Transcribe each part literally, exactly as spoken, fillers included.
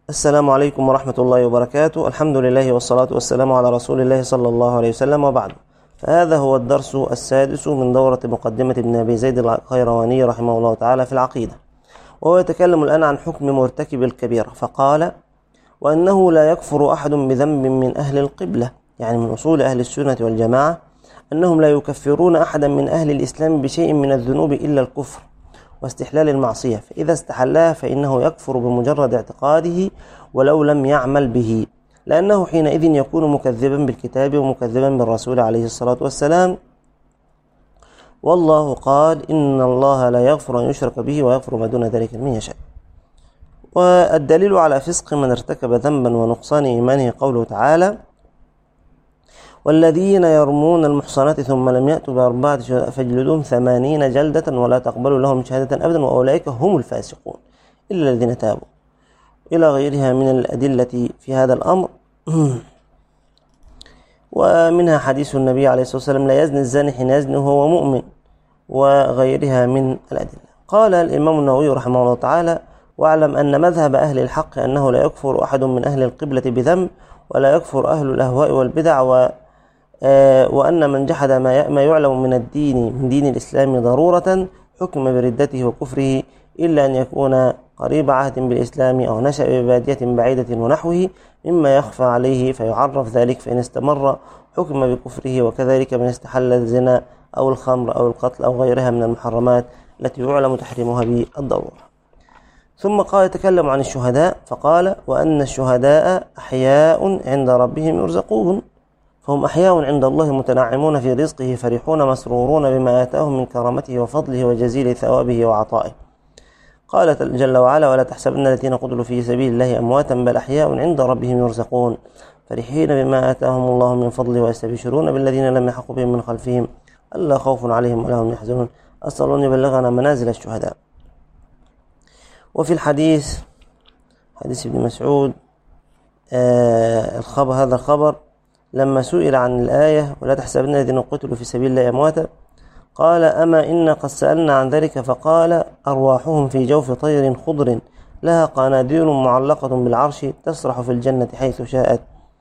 السلام عليكم ورحمة الله وبركاته. الحمد لله والصلاة والسلام على رسول الله صلى الله عليه وسلم، وبعد. فهذا هو الدرس السادس من دورة مقدمة ابن أبي زيد القيرواني رحمه الله تعالى في العقيدة، وهو يتكلم الآن عن حكم مرتكب الكبيرة، فقال: وأنه لا يكفر أحد بذنب من أهل القبلة، يعني من أصول أهل السنة والجماعة أنهم لا يكفرون أحدا من أهل الإسلام بشيء من الذنوب إلا الكفر واستحلال المعصية، فإذا استحلها فإنه يكفر بمجرد اعتقاده ولو لم يعمل به، لأنه حينئذ يكون مكذبا بالكتاب ومكذبا بالرسول عليه الصلاة والسلام. والله قال: إن الله لا يغفر أن يشرك به ويغفر ما دون ذلك لمن يشاء. والدليل على فسق من ارتكب ذنبا ونقصان إيمانه قوله تعالى: والذين يرمون المحصنات ثم لم يأتوا بأربعة شهداء فاجلدوهم ثمانين جلدة ولا تقبلوا لهم شهادة أبدا وأولئك هم الفاسقون إلا الذين تابوا، إلى غيرها من الأدلة في هذا الأمر. ومنها حديث النبي عليه الصلاة والسلام: لا يزني الزاني حين يزني وهو مؤمن، وغيرها من الأدلة. قال الإمام النووي رحمه الله تعالى: واعلم أن مذهب أهل الحق أنه لا يكفر أحد من أهل القبلة بذنب، ولا يكفر أهل الأهواء والبدع، و وأن من جحد ما يعلم من الدين من دين الإسلام ضرورة حكم بردته وكفره، إلا أن يكون قريب عهد بالإسلام أو نشأ ببادية بعيدة ونحوه مما يخفى عليه فيعرف ذلك، فإن استمر حكم بكفره. وكذلك من استحل الزنا أو الخمر أو القتل أو غيرها من المحرمات التي يعلم تحريمها بالضرورة. ثم قال يتكلم عن الشهداء فقال: وأن الشهداء أحياء عند ربهم يرزقون، فهم أحياء عند الله متنعمون في رزقه فرحون مسرورون بما آتاهم من كرامته وفضله وجزيل ثوابه وعطائه. قال جل وعلا: ولا تحسبن الذين قتلوا في سبيل الله أمواتا بل أحياء عند ربهم يرزقون فرحين بما آتاهم الله من فضله ويستبشرون بالذين لم يلحقوا بهم من خلفهم ألا خوف عليهم ولا هم يحزنون. أسأل الله أن يبلغنا منازل الشهداء. وفي الحديث حديث ابن مسعود آه الخبر هذا الخبر لما سئل عن الآية: ولا تحسبن الذين قتلوا في سبيل الله أمواتا، قال: أما إن قد سألنا عن ذلك، فقال: أرواحهم في جوف طير خضر لها قناديل معلقة بالعرش تسرح في الجنة حيث شاءت،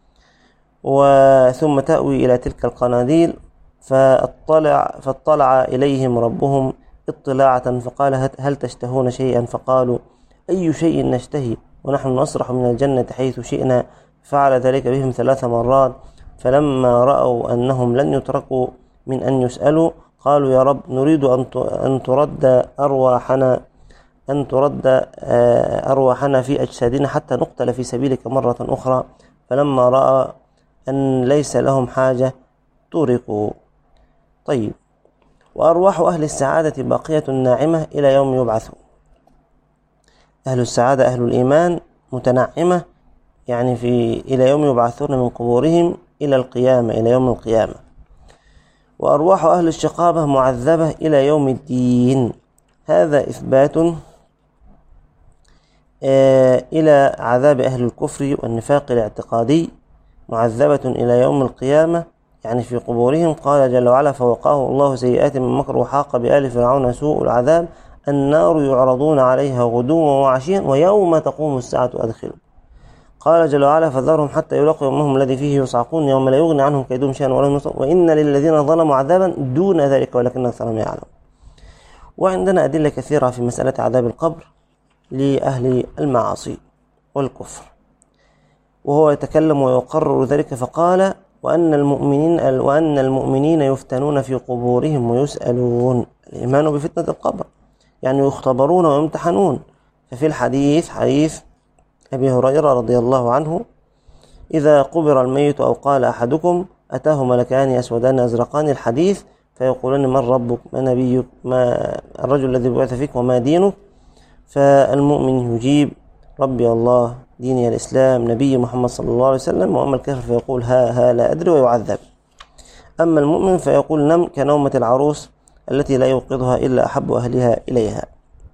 وثم تأوي إلى تلك القناديل، فاطلع, فاطلع إليهم ربهم اطلاعة فقال: هل تشتهون شيئا؟ فقالوا: أي شيء نشتهي ونحن نسرح من الجنة حيث شئنا. فعل ذلك بهم ثلاث مرات، فلما رأوا أنهم لن يتركوا من أن يسألوا قالوا: يا رب، نريد أن ترد أرواحنا أن ترد أرواحنا في أجسادنا حتى نقتل في سبيلك مرة أخرى. فلما رأى أن ليس لهم حاجة تركوا. طيب، وأرواح أهل السعادة باقية ناعمة إلى يوم يبعثون. أهل السعادة أهل الإيمان متنعمة، يعني في إلى يوم يبعثون من قبورهم إلى القيامة، إلى يوم القيامة. وأرواح أهل الشقابة معذبة إلى يوم الدين. هذا إثبات آه إلى عذاب أهل الكفر والنفاق الاعتقادي، معذبة إلى يوم القيامة، يعني في قبورهم. قال جل وعلا: فوقاه الله سيئات من مكر وحاق بآل فرعون سوء العذاب النار يعرضون عليها غدوا وعشيا ويوم تقوم الساعة أدخلوا. قال جل وعلا: فذرهم حتى يلاقوا يومهم الذي فيه يصعقون يوم لا يغني عنهم كيدهم شيئا ولا هم ينصرون وإن للذين ظلموا عذابا دون ذلك ولكن أكثرهم يعلمون. وعندنا أدلة كثيرة في مسألة عذاب القبر لأهل المعاصي والكفر، وهو يتكلم ويقرر ذلك فقال: وأن المؤمنين وأن المؤمنين يفتنون في قبورهم ويسألون. الإيمان بفتنة القبر، يعني يختبرون ويمتحنون. ففي الحديث حديث أبي هريرة رضي الله عنه: إذا قبر الميت أو قال أحدكم أتاه ملكان أسودان أزرقان، الحديث، فيقولون: من ربك؟ ما نبيك؟ ما الرجل الذي بعث فيك؟ وما دينك؟ فالمؤمن يجيب: ربي الله، ديني الإسلام، نبي محمد صلى الله عليه وسلم. وأما الكافر فيقول: ها ها لا أدري، ويعذب. أما المؤمن فيقول: نم كنومة العروس التي لا يوقظها إلا أحب أهلها إليها.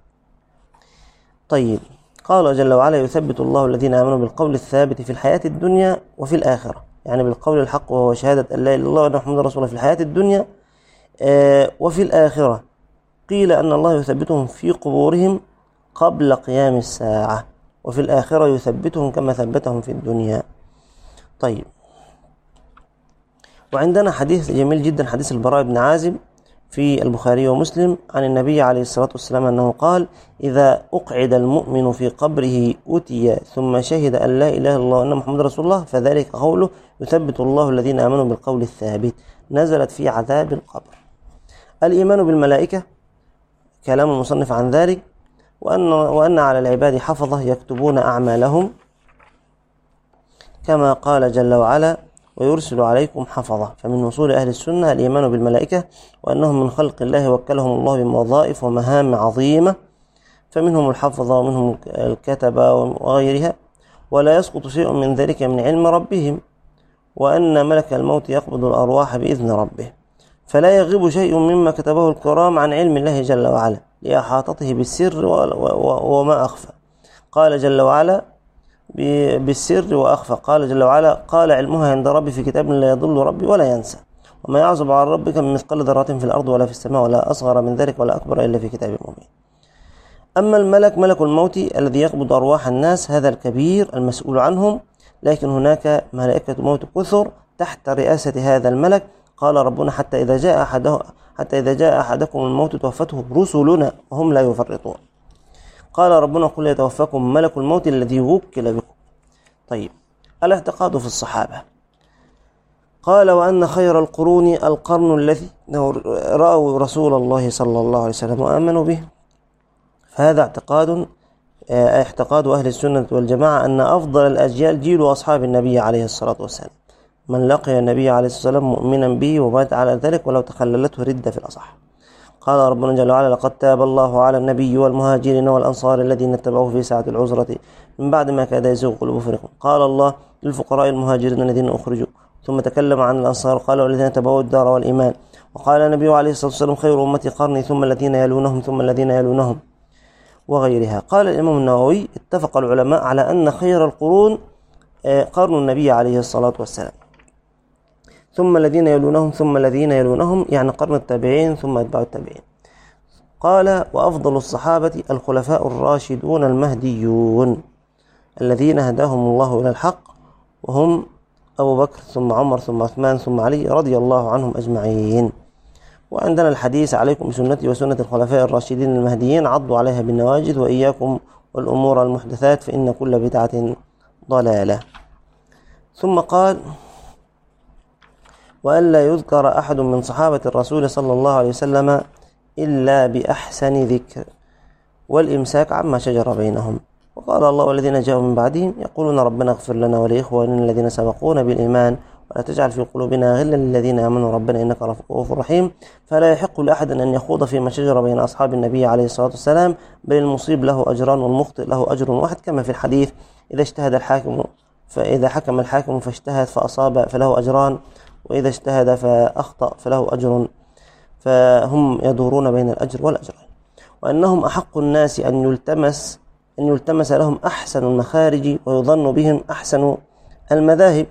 طيب، قال جل وعلا: يثبت الله الذين آمنوا بالقول الثابت في الحياة الدنيا وفي الآخرة، يعني بالقول الحق وهو شهادة أن لا إله إلا الله وأن محمدا رسول الله في الحياة الدنيا آه وفي الآخرة. قيل أن الله يثبتهم في قبورهم قبل قيام الساعة، وفي الآخرة يثبتهم كما ثبتهم في الدنيا. طيب، وعندنا حديث جميل جدا، حديث البراء بن عازب في البخاري ومسلم عن النبي عليه الصلاة والسلام أنه قال: إذا أقعد المؤمن في قبره أتي ثم شهد أن لا إله إلا الله وأن محمد رسول الله فذلك قوله يثبت الله الذين آمنوا بالقول الثابت، نزلت في عذاب القبر. الإيمان بالملائكة، كلام المصنف عن ذلك، وأن, وأن على العباد حفظة يكتبون أعمالهم كما قال جل وعلا: ويرسل عليكم حفظة. فمن أصول أهل السنة الإيمان بالملائكة، وأنهم من خلق الله وكلهم الله بوظائف ومهام عظيمة، فمنهم الحفظة ومنهم الكتبة وغيرها، ولا يسقط شيء من ذلك من علم ربهم، وأن ملك الموت يقبض الأرواح بإذن ربه، فلا يغيب شيء مما كتبه الكرام عن علم الله جل وعلا لإحاطته بالسر وما أخفى. قال جل وعلا: بالسر وأخفى. قال جل وعلا: قال علمها عند ربي في كتاب لا يضل ربي ولا ينسى، وما يعزب عن ربك من مثقال ذرة في الأرض ولا في السماء ولا أصغر من ذلك ولا أكبر إلا في كتاب مبين. أما الملك، ملك الموت الذي يقبض أرواح الناس، هذا الكبير المسؤول عنهم، لكن هناك ملائكة موت كثر تحت رئاسة هذا الملك. قال ربنا: حتى إذا جاء أحده حتى إذا جاء أحدكم الموت توفته رسلنا وهم لا يفرطون. قال ربنا: قل يتوفاكم ملك الموت الذي وكل بكم. طيب، الاعتقاد في الصحابة. قال: وأن خير القرون القرن الذي رأوا رسول الله صلى الله عليه وسلم وآمنوا به. فهذا اعتقاد اعتقاد أهل السنة والجماعة أن أفضل الأجيال جيل أصحاب النبي عليه الصلاة والسلام، من لقي النبي عليه الصلاة والسلام مؤمنا به ومات على ذلك ولو تخللته ردة في الأصح. قال ربنا جل وعلا: لقد تاب الله على النبي والمهاجرين والأنصار الذين اتبعوه في ساعة العسرة من بعد ما كاد يزيغ قلوب فريق. قال الله للفقراء المهاجرين الذين أخرجوا، ثم تكلم عن الأنصار قال: والذين تبعوا الدار والإيمان. وقال النبي عليه الصلاة والسلام: خير أمتي قرني ثم الذين يلونهم ثم الذين يلونهم، وغيرها. قال الإمام النووي: اتفق العلماء على أن خير القرون قرن النبي عليه الصلاة والسلام، ثم الذين يلونهم ثم الذين يلونهم، يعني قرن التابعين ثم أتباع التابعين. قال: وأفضل الصحابة الخلفاء الراشدون المهديون الذين هداهم الله إلى الحق، وهم أبو بكر ثم عمر ثم عثمان ثم علي رضي الله عنهم أجمعين. وعندنا الحديث: عليكم بسنتي وسنة الخلفاء الراشدين المهديين، عضوا عليها بالنواجذ، وإياكم والأمور المحدثات فإن كل بدعة ضلالة. ثم قال: وألا يذكر أحد من صحابة الرسول صلى الله عليه وسلم إلا بأحسن ذكر، والإمساك عما شجر بينهم. وقال الله: والذين جاءوا من بعدهم يقولون ربنا اغفر لنا ولإخواننا الذين سبقونا بالإيمان ولا تجعل في قلوبنا غلا للذين آمنوا ربنا إنك رؤوف رحيم. فلا يحق لأحد أن يخوض فيما شجر بين أصحاب النبي عليه الصلاة والسلام، بل المصيب له أجران والمخطئ له أجر واحد، كما في الحديث: إذا اجتهد الحاكم فإذا حكم الحاكم فاجتهد فأصاب فله أجران، وإذا اجتهد فأخطأ فله أجر، فهم يدورون بين الأجر والأجرين. وأنهم أحق الناس أن يلتمس أن يلتمس لهم أحسن المخارج ويظن بهم أحسن المذاهب.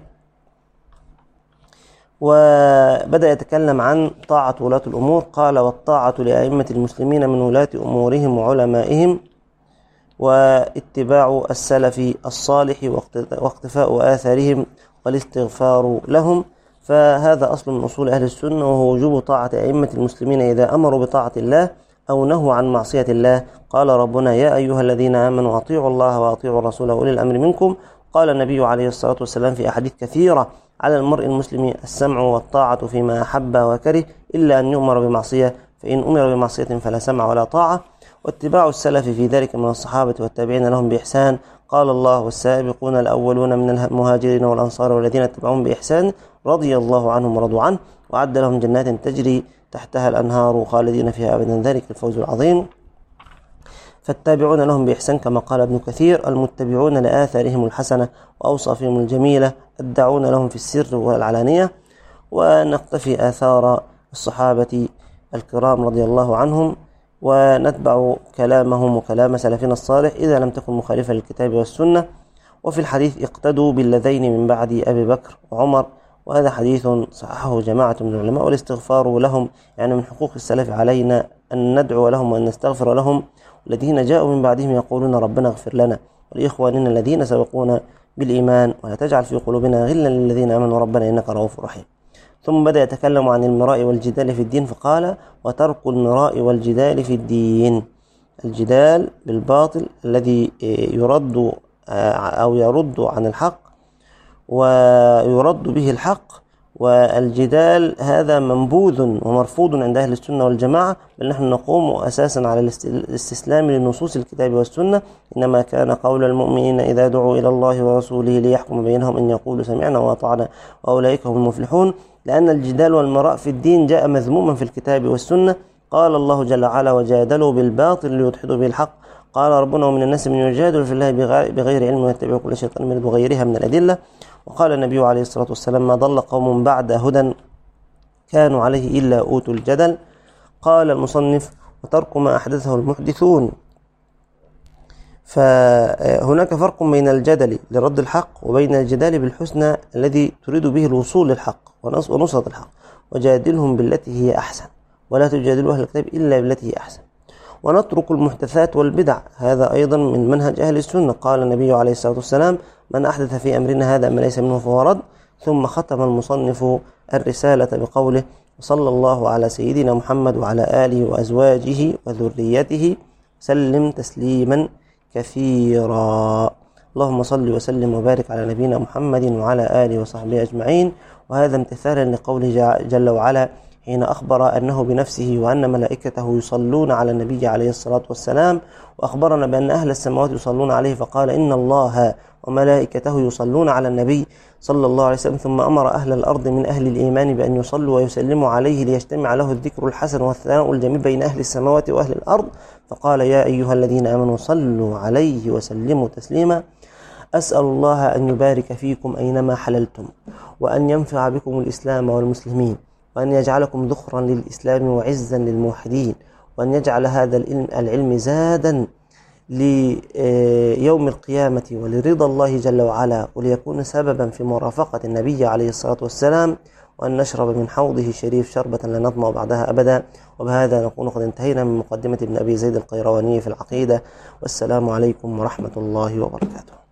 وبدأ يتكلم عن طاعة ولاة الأمور. قال: والطاعة لأئمة المسلمين من ولاة أمورهم وعلمائهم، واتباع السلف الصالح واقتفاء آثارهم والاستغفار لهم. فهذا أصل من أصول أهل السنة، وهو وجوب طاعة أئمة المسلمين إذا أمروا بطاعة الله أو نهوا عن معصية الله. قال ربنا: يا أيها الذين آمنوا أطيعوا الله وأطيعوا الرسول وأولي الأمر منكم. قال النبي عليه الصلاة والسلام في أحاديث كثيرة: على المرء المسلم السمع والطاعة فيما أحب وكره، إلا أن يؤمر بمعصية، فإن أمر بمعصية فلا سمع ولا طاعة. واتباع السلف في ذلك من الصحابة والتابعين لهم بإحسان. قال الله: والسابقون الأولون من المهاجرين والأنصار والذين اتبعوهم بإحسان رضي الله عنهم ورضوا عنه، وأعد لهم جنات تجري تحتها الأنهار خالدين فيها أبدا، ذلك الفوز العظيم. فالتابعون لهم بإحسان كما قال ابن كثير: المتبعون لآثارهم الحسنة وأوصافهم الجميلة، الداعون لهم في السر والعلانية. ونقتفي آثار الصحابة الكرام رضي الله عنهم، ونتبع كلامهم وكلام سلفنا الصالح إذا لم تكن مخالفة للكتاب والسنة. وفي الحديث: اقتدوا بالذين من بعد أبي بكر وعمر، وهذا حديث صححه جماعة من العلماء. والاستغفار لهم، يعني من حقوق السلف علينا أن ندعو لهم وأن نستغفر لهم. الذين جاءوا من بعدهم يقولون ربنا اغفر لنا ولإخواننا الذين سبقونا بالإيمان، ولا تجعل في قلوبنا غلا للذين آمنوا ربنا إنك رؤوف رحيم. ثم بدأ يتكلم عن المراء والجدال في الدين فقال: وترك المراء والجدال في الدين. الجدال بالباطل الذي يرد أو يرد عن الحق ويرد به الحق، والجدال هذا منبوذ ومرفوض عند أهل السنة والجماعة، بل نحن نقوم أساسا على الاستسلام لنصوص الكتاب والسنة. إنما كان قول المؤمنين إذا دعوا إلى الله ورسوله ليحكم بينهم أن يقولوا سمعنا وأطعنا وأولئك هم المفلحون، لأن الجدال والمراء في الدين جاء مذموما في الكتاب والسنة. قال الله جل وعلا: وجادلوا بالباطل ليدحضوا به الحق. قال ربنا: ومن الناس من يجادل في الله بغير علم ويتبع كل شيطان مريد وغيرها من الأدلة. وقال النبي عليه الصلاة والسلام: ما ضل قوم بعد هدى كانوا عليه إلا أوتوا الجدل. قال المصنف: وترك ما أحدثه المحدثون. فهناك فرق بين الجدل لرد الحق وبين الجدال بالحسنى الذي تريد به الوصول للحق ونصرة الحق. وجادلهم بالتي هي أحسن، ولا تجادلوا أهل الكتاب إلا بالتي هي أحسن. ونترك المحدثات والبدع، هذا أيضا من منهج أهل السنة. قال النبي عليه الصلاة والسلام: من أحدث في أمرنا هذا ما ليس منه فهو رد. ثم ختم المصنف الرسالة بقوله: وصلى الله على سيدنا محمد وعلى آله وأزواجه وذريته سلم تسليما كثيرا. اللهم صل وسلم وبارك على نبينا محمد وعلى آله وصحبه أجمعين. وهذا امتثالا لقوله جل وعلا حين أخبر أنه بنفسه وأن ملائكته يصلون على النبي عليه الصلاة والسلام، وأخبرنا بأن أهل السماوات يصلون عليه، فقال: إن الله وملائكته يصلون على النبي صلى الله عليه وسلم. ثم أمر أهل الأرض من أهل الإيمان بأن يصلوا ويسلموا عليه ليجتمع له الذكر الحسن والثناء الجميل بين أهل السماوات وأهل الأرض. فقال: يا أيها الذين آمنوا صلوا عليه وسلموا تسليما. أسأل الله أن يبارك فيكم أينما حللتم، وأن ينفع بكم الإسلام والمسلمين، وأن يجعلكم ذخرا للإسلام وعزا للموحدين، وأن يجعل هذا العلم زادا ليوم القيامة ولرضا الله جل وعلا، وليكون سببا في مرافقة النبي عليه الصلاة والسلام، وأن نشرب من حوضه الشريف شربة لا نظمأ بعدها أبدا. وبهذا نكون قد انتهينا من مقدمة ابن أبي زيد القيرواني في العقيدة. والسلام عليكم ورحمة الله وبركاته.